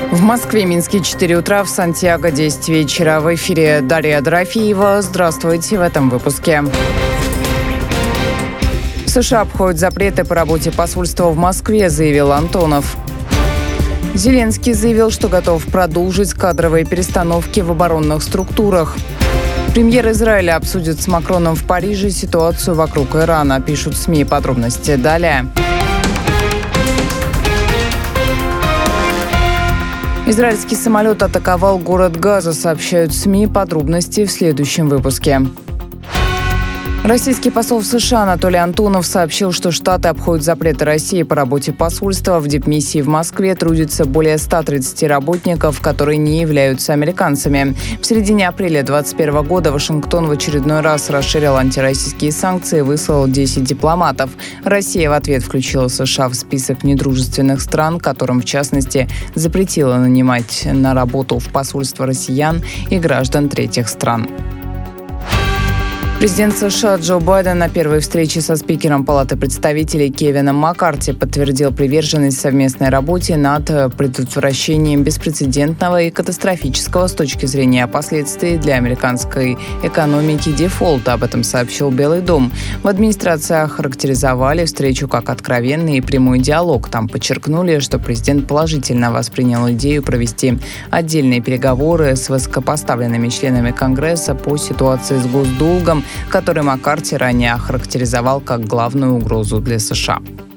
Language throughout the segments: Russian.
В Москве, Минске 4 утра, в Сантьяго 10 вечера. В эфире Дарья Дорофеева. Здравствуйте в этом выпуске. США обходят запреты по работе посольства в Москве, заявил Антонов. Зеленский заявил, что готов продолжить кадровые перестановки в оборонных структурах. Премьер Израиля обсудит с Макроном в Париже ситуацию вокруг Ирана, пишут СМИ. Подробности далее. Израильский самолет атаковал город Газа, сообщают СМИ. Подробности в следующем выпуске. Российский посол в США Анатолий Антонов сообщил, что Штаты обходят запреты России по работе посольства. В дипмиссии в Москве трудится более 130 работников, которые не являются американцами. В середине апреля 2021 года Вашингтон в очередной раз расширил антироссийские санкции и выслал 10 дипломатов. Россия в ответ включила США в список недружественных стран, которым, в частности, запретила нанимать на работу в посольство россиян и граждан третьих стран. Президент США Джо Байден на первой встрече со спикером Палаты представителей Кевином Маккарти подтвердил приверженность совместной работе над предотвращением беспрецедентного и катастрофического с точки зрения последствий для американской экономики дефолта. Об этом сообщил Белый дом. В администрации охарактеризовали встречу как откровенный и прямой диалог. Там подчеркнули, что президент положительно воспринял идею провести отдельные переговоры с высокопоставленными членами Конгресса по ситуации с госдолгом, который Маккарти ранее охарактеризовал как главную угрозу для США.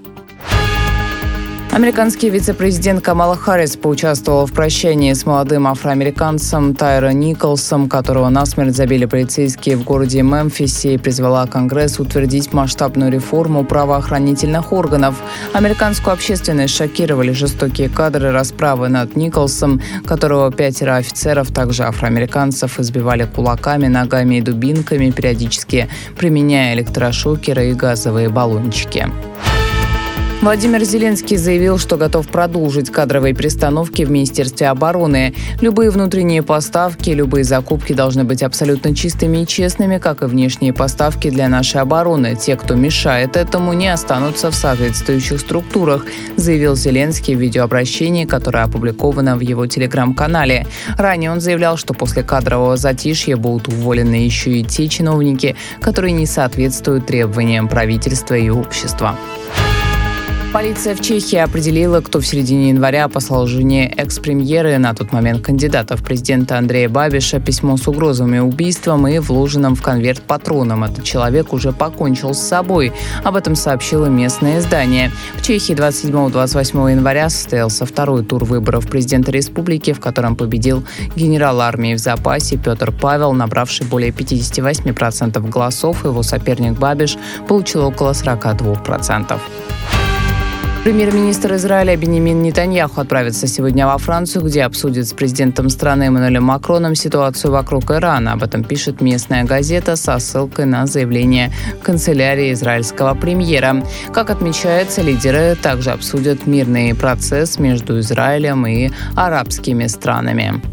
Американский вице-президент Камала Харрис поучаствовала в прощании с молодым афроамериканцем Тайро Николсом, которого насмерть забили полицейские в городе Мемфисе, и призвала Конгресс утвердить масштабную реформу правоохранительных органов. Американскую общественность шокировали жестокие кадры расправы над Николсом, которого 5 офицеров, также афроамериканцев, избивали кулаками, ногами и дубинками, периодически применяя электрошокеры и газовые баллончики. Владимир Зеленский заявил, что готов продолжить кадровые перестановки в Министерстве обороны. Любые внутренние поставки, любые закупки должны быть абсолютно чистыми и честными, как и внешние поставки для нашей обороны. Те, кто мешает этому, не останутся в соответствующих структурах, заявил Зеленский в видеообращении, которое опубликовано в его телеграм-канале. Ранее он заявлял, что после кадрового затишья будут уволены еще и те чиновники, которые не соответствуют требованиям правительства и общества. Полиция в Чехии определила, кто в середине января послал жене экс-премьера, на тот момент кандидата в президенты Андрея Бабиша, письмо с угрозами убийством и вложенным в конверт патроном. Этот человек уже покончил с собой. Об этом сообщило местное издание. В Чехии 27-28 января состоялся второй тур выборов президента республики, в котором победил генерал армии в запасе Петр Павел, набравший более 58% голосов. Его соперник Бабиш получил около 42%. Премьер-министр Израиля Биньямин Нетаньяху отправится сегодня во Францию, где обсудит с президентом страны Эммануэлем Макроном ситуацию вокруг Ирана. Об этом пишет местная газета со ссылкой на заявление канцелярии израильского премьера. Как отмечается, лидеры также обсудят мирный процесс между Израилем и арабскими странами.